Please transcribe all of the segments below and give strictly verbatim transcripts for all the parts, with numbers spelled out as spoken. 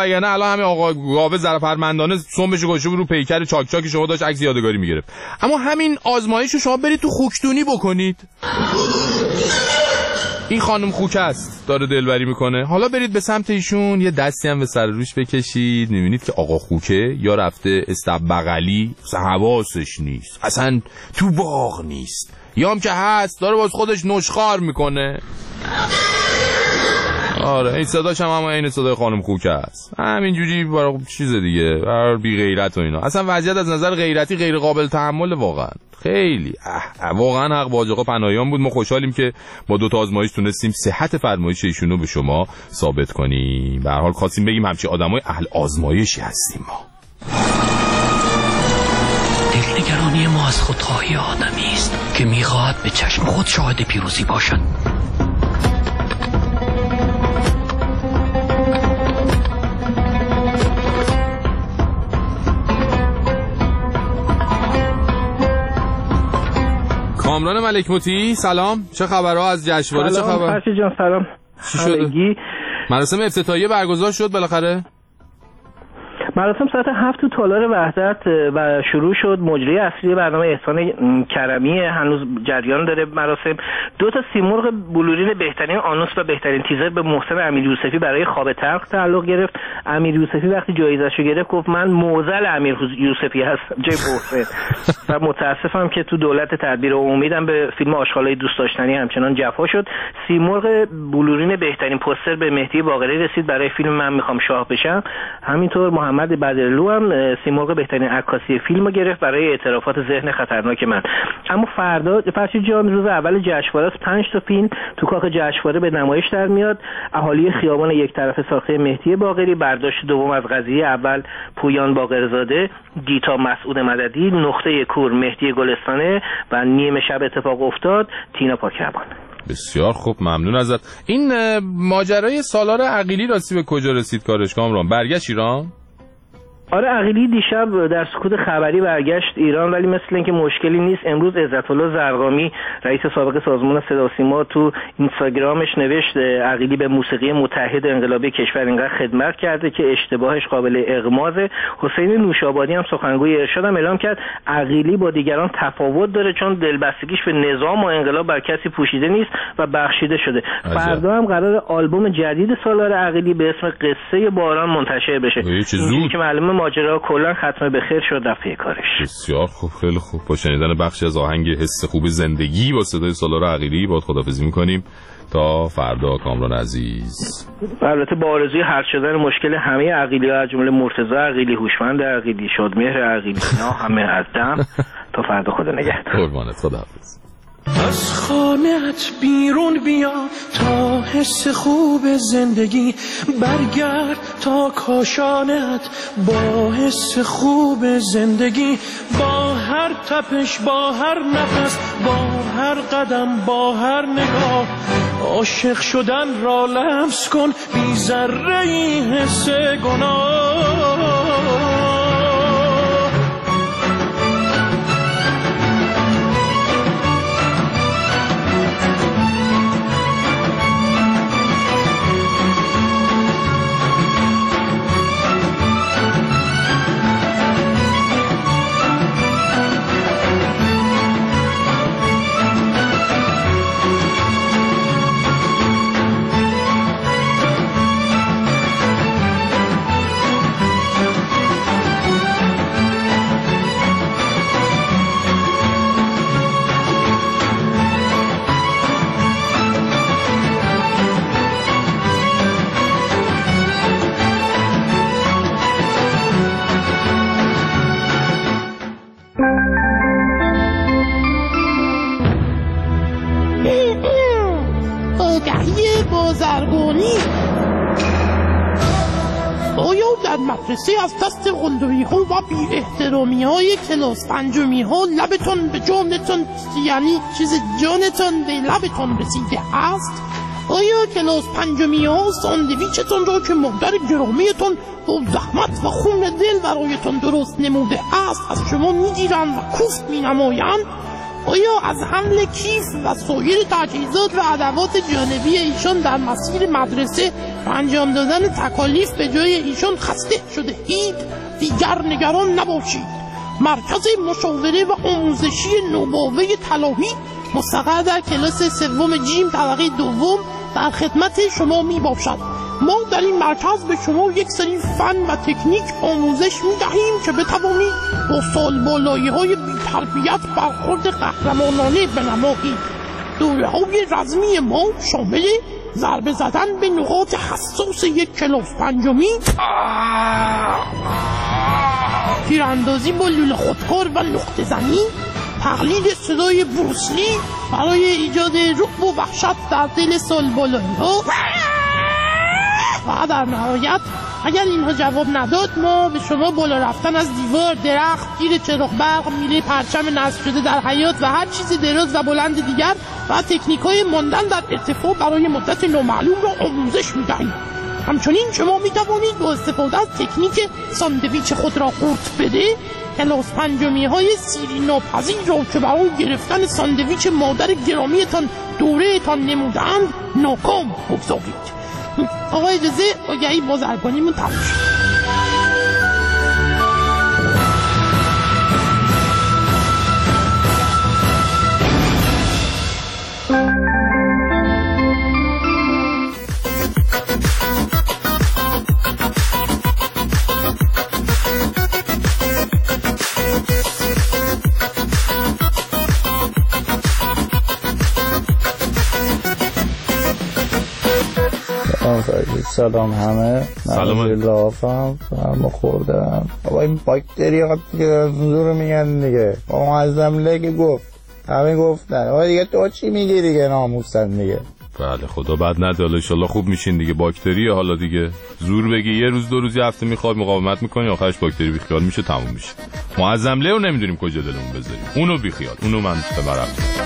یعنی الان همین آقا گاوه ظرفرمندانه سمبش گوشه رو پیکر چاک چاک شما داشت عکس یادگاری میگرفت. اما همین آزمایشو شما برید تو خوکتونی بکنید. این خانم خوک است، داره دلبری میکنه. حالا برید به سمت ایشون یه دستی هم به سر روش بکشید، میبینید که آقا خوکه یا رفته استب بغلی، اصلا حواسش نیست، اصلا تو باغ نیست، یا هم که هست داره باز خودش نشخوار میکنه. آره این صداش هم همه این صدای خانم خوکه است، همینجوری برای چیز دیگه، برای بی غیرت و اینا. اصلا وضعیت از نظر غیرتی غیر قابل تحمل واقعا، خیلی اه اه واقعا حق با آقا پناهیان بود. ما خوشحالیم که با دو تا آزمایش تونستیم صحت فرمایش ایشونو به شما ثابت کنیم. به هر حال خواستیم بگیم همچی آدمای اهل آزمایشی هستیم ما. دلنگرانی ما از خودخواهی آدمی است که میخواهد به چشم خود شاهد پیروزی باشد. کامران ملک موتی سلام، چه خبرها از جشنواره؟ چه خبر؟ سلام فرشی جان، سلام. چی شده؟ مراسم افتتاحیه برگزار شد بالاخره؟ مراسم ساعت هفت تو تالار وحدت و شروع شد. مجری اصلی برنامه احسان کرمی هنوز جریان داره مراسم. دو تا سیمرغ بلورین بهترین آنوس و بهترین تیزر به محسن امیریوسفی برای خواب تلخ تعلق گرفت. امیریوسفی وقتی جایزه‌شو گرفت گفت من معضل امیریوسفی هستم جای محسن و متاسفم که تو دولت تدبیر و امیدم به فیلم آشغالای دوست داشتنی همچنان جفا شد. سیمرغ بلورین بهترین پوستر به مهدی باقری رسید برای فیلم من میخوام شاه بشم. همینطور محمد بدرلو هم سیمرغ بهترین عکاسی فیلمو گرفت برای اعترافات ذهن خطرناک من. اما فردا فرشید جان روز اول جشنواره است، پنج تا فیلم تو کاخ جشنواره به نمایش در میاد. اهالی خیابان یک طرف ساخته مهدی باقری، برداشت دوم از قضیه اول پویان باقرزاده، گیتا مسعود مددی، نقطه کور مهدی گلستانه و نیم شب اتفاق افتاد تینا پاکربان. بسیار خوب، ممنون ازت. این ماجرای سالار عقیلی راستی به کجا رسید کارش کامران؟ برگشت ایران؟ آره عقیلی دیشب در سکوت خبری برگشت ایران، ولی مثل اینکه مشکلی نیست. امروز عزت‌الله زرقامی رئیس سابق سازمان صدا و سیما تو اینستاگرامش نوشت عقیلی به موسیقی متحد انقلابی کشور اینقدر خدمت کرده که اشتباهش قابل اغماض. حسین نوشابادی هم سخنگوی ارشاد هم اعلام کرد عقیلی با دیگران تفاوت داره چون دلبستگیش به نظام و انقلاب بر کسی پوشیده نیست و بخشیده شده. فردا هم قرار آلبوم جدید سالار عقیلی به اسم قصه باران منتشر بشه. اینجوری که معلومه ماجرا کلا ختم به خیر شد دفعه کارش. بسیار خوب، خیلی خوب. با شنیدن بخشی از آهنگ حس خوب زندگی با صدای سالار عقیلی باید خداحافظی میکنیم تا فردا کامران عزیز. البته با آرزوی حل شدن مشکل همه عقیلی‌ها از جمله مرتضی عقیلی، هوشمند عقیلی، شادمهر عقیلی، اینا همه از دم تا فردا خدا نگهدار. قربانت، خداحافظ. از خانه‌ات بیرون بیا تا حس خوب زندگی، برگرد تا کاشانه‌ات با حس خوب زندگی، با هر تپش، با هر نفس، با هر قدم، با هر نگاه، عاشق شدن را لمس کن بی ذره‌ای حس گناه. مدرسه از دست قلدری ها و بی احترامی های کلاس پنجمی ها لبتون به جانتون، یعنی چیز جانتون به لبتون رسیده است؟ آیا کلاس پنجمی ها ساندویچتون را که مادر گرامیتون با زحمت و خون دل برایتون درست نموده است از شما میگیرن و کوفت مینمایند؟ آیا از حمل کیف و سایر تجهیزات و ادوات جانبی ایشان در مسیر مدرسه و انجام دادن تکالیف به جای ایشان خسته شده اید؟ دیگر نگران نباشید. مرکز مشاوره و آموزشی نوباوه طلاهی مستقر در کلاس سوم جیم طبقه دوم در خدمت شما می باشد. ما در این مرکز به شما یک سری فن و تکنیک آموزش می دهیم که بتوانید با سالبالایی های بی‌تربیت برخورد قهرمانانه بنمایید. دوره های رزمی ما شامل ضربه زدن به نقاط حساس یک کلاس پنجمی، تیراندازی با لوله خودکار و نقطه زنی، تقلید صدای بروسلی برای ایجاد رعب و وحشت در دل سالبالایی ها و در نهایت اگر اینها جواب نداد ما به شما بالا رفتن از دیوار، درخت، گیر چراغ برق، میله پرچم نصب شده در حیاط و هر چیز دراز و بلند دیگر و تکنیک های ماندن در ارتفاع برای مدت نامعلوم را آموزش می‌دهیم. همچنین شما می‌توانید با استفاده از تکنیک ساندویچ خود را قورت بده کلاس پنجمی های سیری ناپذیر را که برای گرفتن ساندویچ مادر گرامیتان دوره تان نمودند ناکام بگذارید. آقای اجازه آگهی بازرگانیمون تموم شد. سلام همه. سلام. لافم فرما خوردم. بابا این باکتری ها دیگه زور میگن دیگه. با معظم لگه گفت همه گفتن. بابا دیگه تو چی میگی دیگه ناموسن دیگه. بله خدا بد نده، ان شاءالله خوب میشین دیگه. باکتری حالا دیگه زور بگی یه روز دو روز یه هفته میخواد مقاومت میکنی آخرش باکتری بیخیال میشه تموم میشه. معظم له رو نمیدونیم کجا دلمون بذاریم. اونو بیخیال. اونو من ببرم.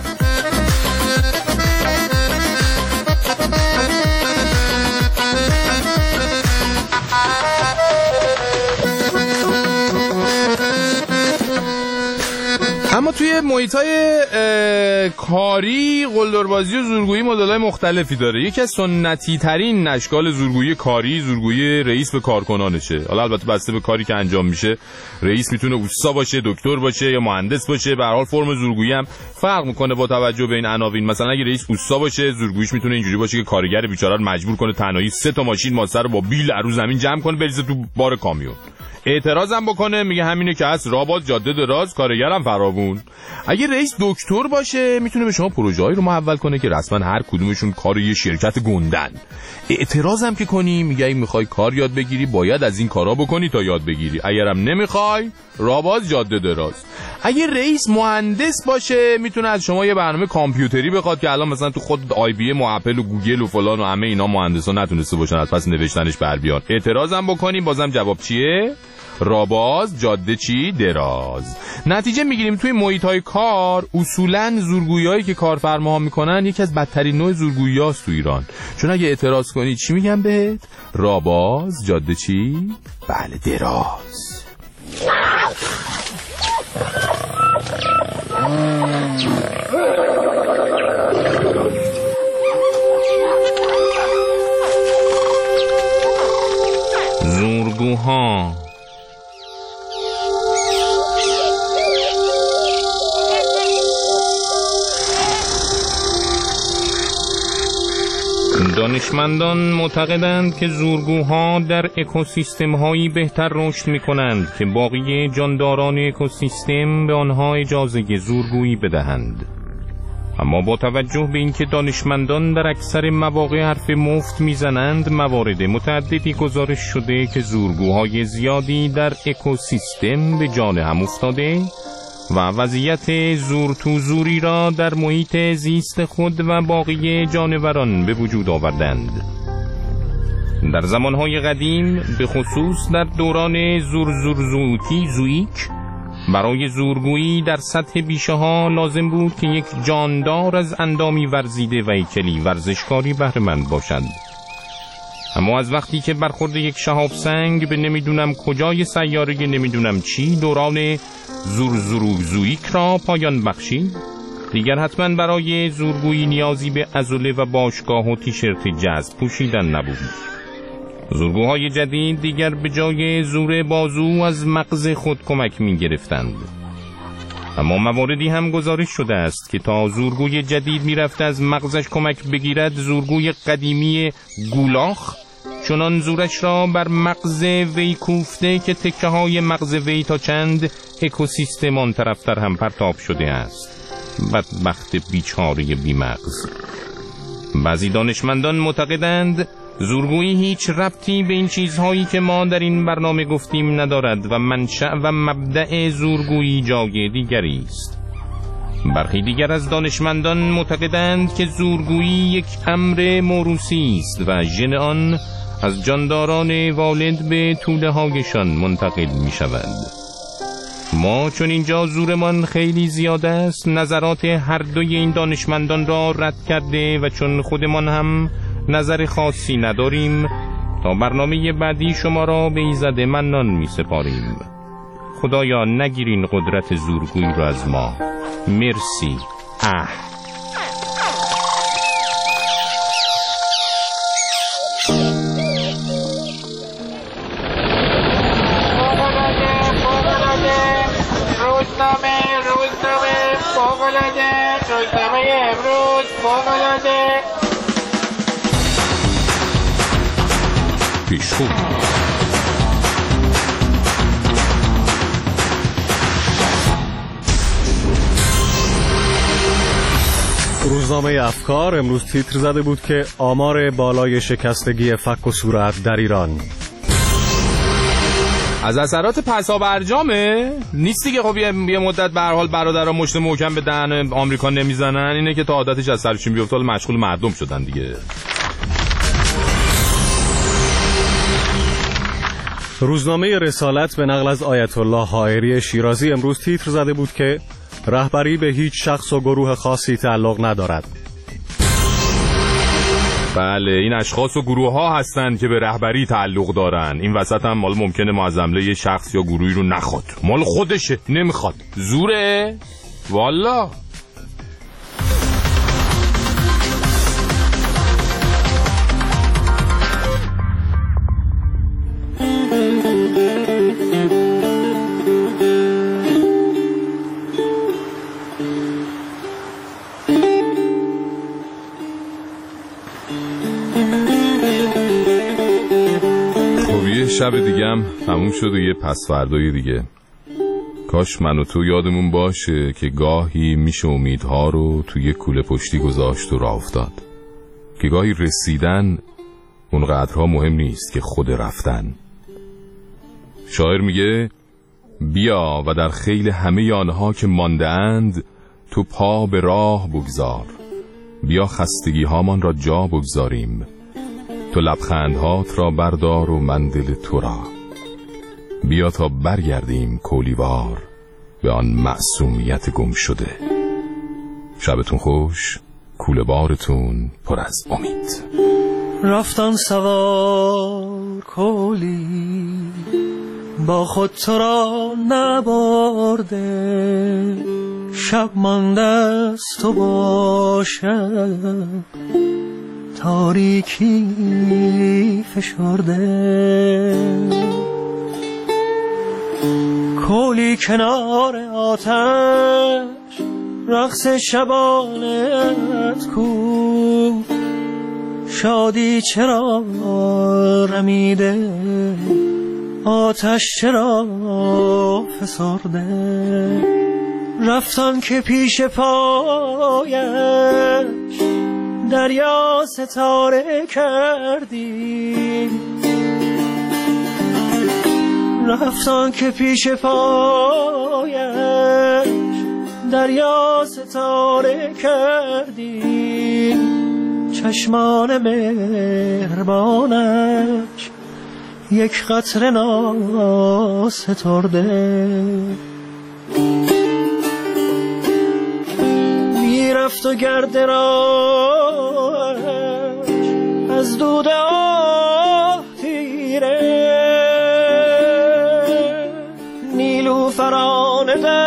اما توی محیطای کاری قلدربازی و زورگویی مدل‌های مختلفی داره. یکی از سنتی ترین اشکال زورگویی کاری زورگویی رئیس به کارکنانشه. حالا البته بسته به کاری که انجام میشه رئیس میتونه اوستا باشه، دکتر باشه یا مهندس باشه. به هر حال فرم زورگویی هم فرق میکنه با توجه به این عناوین. مثلا اگه رئیس اوستا باشه زورگوییش میتونه اینجوری باشه که کارگر بیچاره رو مجبور کنه تنهایی سه تا ماشین ماسه رو با بیل رو زمین جمع کنه بریزه تو بار کامیون. اعتراض هم بکنه میگه همینه که هست رابط جاده دراز کارگرم فراوون. اگه رئیس دکتر باشه میتونه به شما پروژه‌ای رو محول کنه که رسما هر کدومشون کار یه شرکت گندن. اعتراض هم که کنی میگه اگه میخوای کار یاد بگیری باید از این کارا بکنی تا یاد بگیری، اگرم نمیخوای رابط جاده دراز. اگه رئیس مهندس باشه میتونه از شما یه برنامه کامپیوتری بخواد که الان مثلا تو خود آی بی ام و اپل و گوگل و فلان و همه اینا مهندسا نتونسته باشن از پس نوشتنش بر بیان. اعتراض هم بکنیم بازم جواب چیه؟ راباز جاده چی دراز. نتیجه میگیریم توی محیط‌های کار اصولاً زورگویی‌هایی که کارفرماها میکنن یکی از بدترین نوع زورگویی‌هاست تو ایران. چون اگه اعتراض کنی چی میگن بهت؟ راباز جاده چی؟ بله دراز. زورگوها دانشمندان معتقدند که زورگوها در اکوسیستم‌هایی بهتر رشد می‌کنند که باقی جانداران اکوسیستم به آنها اجازه زورگویی بدهند. اما با توجه به اینکه دانشمندان در اکثر مواقع حرف مفت میزنند موارد متعددی گزارش شده که زورگوهای زیادی در اکوسیستم به جان هم افتاده و وضعیت زور تو زوری را در محیط زیست خود و باقی جانوران به وجود آوردند. در زمانهای قدیم به خصوص در دوران زور زور زوتی زویک برای زورگویی در سطح بیشه ها لازم بود که یک جاندار از اندامی ورزیده و هیکلی ورزشکاری بهره مند باشد. اما از وقتی که برخورد یک شهاب سنگ به نمیدونم کجای سیاره نمیدونم چی دوران زور زور زویک را پایان بخشید دیگر حتما برای زورگویی نیازی به عضله و باشگاه و تیشرت جذب پوشیدن نبود. زورگوهای جدید دیگر به جای زور بازو از مغز خود کمک می گرفتند. اما مواردی هم گزارش شده است که تا زورگوی جدید می رفت از مغزش کمک بگیرد، زورگوی قدیمی گولاخ چنان زورش را بر مغز وی کوفته که تکه های مغز وی تا چند اکوسیستم آن طرفتر هم پرتاب شده است. بدبخت بیچاره بی مغز. بعضی دانشمندان معتقدند زورگویی هیچ ربطی به این چیزهایی که ما در این برنامه گفتیم ندارد و منشأ و مبدأ زورگویی جای دیگری است. برخی دیگر از دانشمندان معتقدند که زورگویی یک امر موروثی است و ژن آن از جانداران والد به توله هایشان منتقل می شود. ما چون اینجا زورمان خیلی زیاد است نظرات هر دوی این دانشمندان را رد کرده و چون خودمان هم نظر خاصی نداریم تا برنامه بعدی شما را به ایزد منان می سپاریم. خدایا نگیرین قدرت زورگویی را از ما. مرسی. اه روزنامه روزنامه فوق‌العاده روزنامه امروز فوق‌العاده پیشخو روزنامه افکار امروز تیتر زده بود که آمار بالای شکستگی فک و صورت در ایران از اثرات پسا برجامه نیستی که خب یه مدت به هر حال برادرها مشت محکم به دهن آمریکا نمیزنن، اینه که تا عادتش از سرشون بیفته مشغول مردم شدن دیگه. روزنامه رسالت به نقل از آیت الله حائری شیرازی امروز تیتر زده بود که رهبری به هیچ شخص و گروه خاصی تعلق ندارد. بله، این اشخاص و گروه ها هستن که به رهبری تعلق دارن. این وسط هم مال ممکنه معظمله یه شخص یا گروهی رو نخواد، مال خودشه نمیخواد. زوره والا. شب دیگه هم تموم شد و یه پس فردای دیگه. کاش من و تو یادمون باشه که گاهی میشه امیدها رو توی کوله پشتی گذاشت و راه افتاد، که گاهی رسیدن اونقدرها مهم نیست که خود رفتن. شاعر میگه بیا و در خیل همه آنها که مانده اند تو پا به راه بگذار، بیا خستگی هامان را جا بگذاریم، تو لبخندهات را بردار و من دل تو را، بیا تا برگردیم کولیوار به آن معصومیت گم شده. شبتون خوش، کوله بارتون پر از امید. رفتن سوار کولی با خود تو را نبرده، شب مانده است تو باشه تاریکی فشرده، کولی کنار آتش رقص شبانت کو، شادی چرا رمیده آتش چرا فسرده، رفتن که پیش پایش دریا ستاره کردی، رفتن که پیش پایش دریا ستاره کردی، چشمان مهربانش یک قطره ناسترده، میرفت و گرد راهش از دود آه تیره، نیلوفران در